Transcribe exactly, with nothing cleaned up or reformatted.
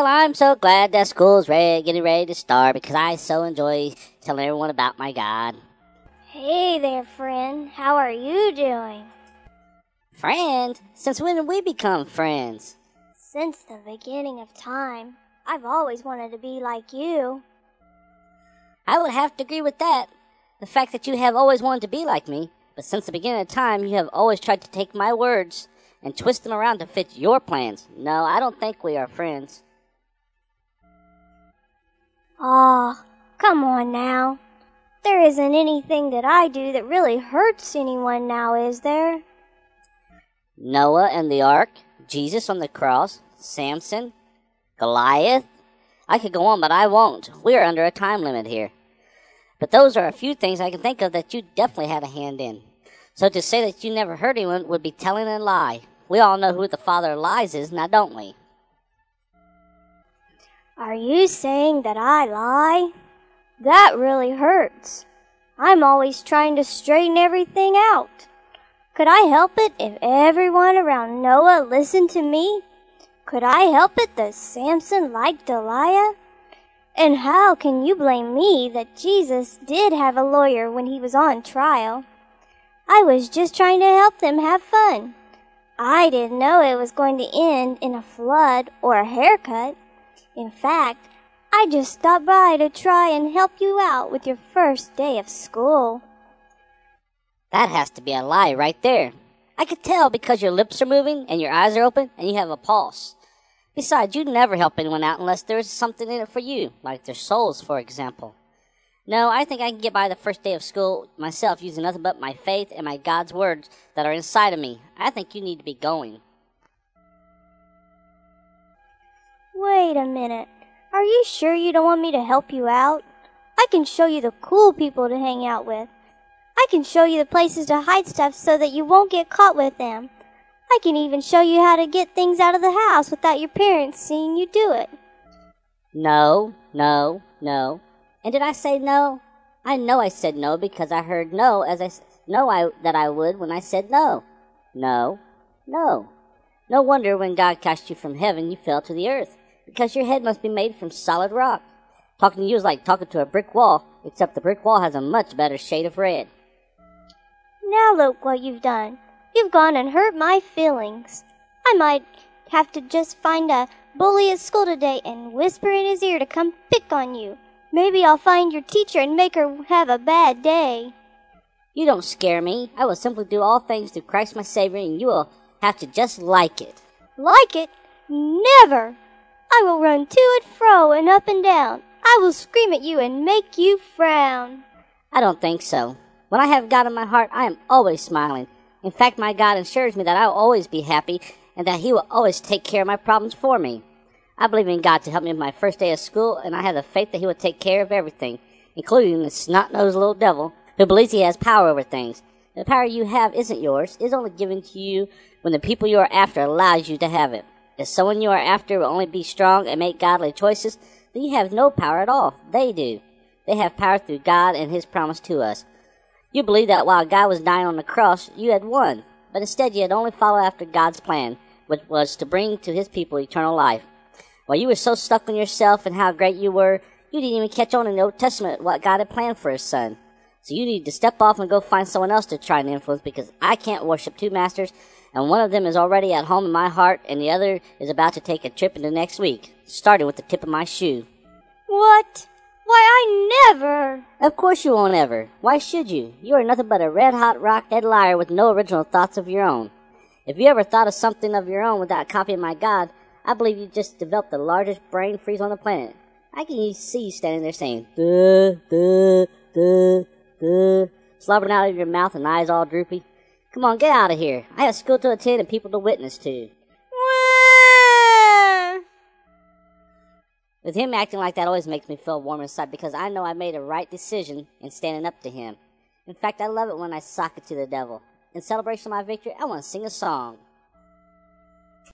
Well, I'm so glad that school's ready, getting ready to start because I so enjoy telling everyone about my God. Hey there, friend. How are you doing? Friend? Since when did we become friends? Since the beginning of time. I've always wanted to be like you. I would have to agree with that. The fact that you have always wanted to be like me, but since the beginning of time you have always tried to take my words and twist them around to fit your plans. No, I don't think we are friends. Aw, oh, come on now. There isn't anything that I do that really hurts anyone now, is there? Noah and the ark, Jesus on the cross, Samson, Goliath. I could go on, but I won't. We are under a time limit here. But those are a few things I can think of that you definitely had a hand in. So to say that you never hurt anyone would be telling a lie. We all know who the father of lies is, now don't we? Are you saying that I lie? That really hurts. I'm always trying to straighten everything out. Could I help it if everyone around Noah listened to me? Could I help it that Samson liked Delilah? And how can you blame me that Jesus did have a lawyer when he was on trial? I was just trying to help them have fun. I didn't know it was going to end in a flood or a haircut. In fact, I just stopped by to try and help you out with your first day of school. That has to be a lie right there. I could tell because your lips are moving and your eyes are open and you have a pulse. Besides, you never help anyone out unless there is something in it for you, like their souls, for example. No, I think I can get by the first day of school myself using nothing but my faith and my God's words that are inside of me. I think you need to be going. Wait a minute. Are you sure you don't want me to help you out? I can show you the cool people to hang out with. I can show you the places to hide stuff so that you won't get caught with them. I can even show you how to get things out of the house without your parents seeing you do it. No, no, no. And did I say no? I know I said no because I heard no as I know I, that I would when I said no. No, no. No wonder when God cast you from heaven you fell to the earth, because your head must be made from solid rock. Talking to you is like talking to a brick wall, except the brick wall has a much better shade of red. Now look what you've done. You've gone and hurt my feelings. I might have to just find a bully at school today and whisper in his ear to come pick on you. Maybe I'll find your teacher and make her have a bad day. You don't scare me. I will simply do all things through Christ my Savior, and you will have to just like it. Like it? Never! I will run to and fro and up and down. I will scream at you and make you frown. I don't think so. When I have God in my heart, I am always smiling. In fact, my God assures me that I will always be happy and that He will always take care of my problems for me. I believe in God to help me with my first day of school, and I have the faith that He will take care of everything, including the snot-nosed little devil who believes he has power over things. The power you have isn't yours. It's only given to you when the people you are after allows you to have it. If someone you are after will only be strong and make godly choices, then you have no power at all. They do. They have power through God and His promise to us. You believe that while God was dying on the cross, you had won, but instead you had only followed after God's plan, which was to bring to His people eternal life. While you were so stuck on yourself and how great you were, you didn't even catch on in the Old Testament what God had planned for His Son. So you need to step off and go find someone else to try and influence, because I can't worship two masters, and one of them is already at home in my heart, and the other is about to take a trip into next week, starting with the tip of my shoe. What? Why, I never! Of course you won't ever. Why should you? You are nothing but a red-hot rock-head liar with no original thoughts of your own. If you ever thought of something of your own without copying my God, I believe you just developed the largest brain freeze on the planet. I can see you standing there saying, duh, duh, duh, duh, slobbering out of your mouth and eyes all droopy. Come on, get out of here. I have school to attend and people to witness to. With him acting like that always makes me feel warm inside, because I know I made a right decision in standing up to him. In fact, I love it when I sock it to the devil. In celebration of my victory, I want to sing a song.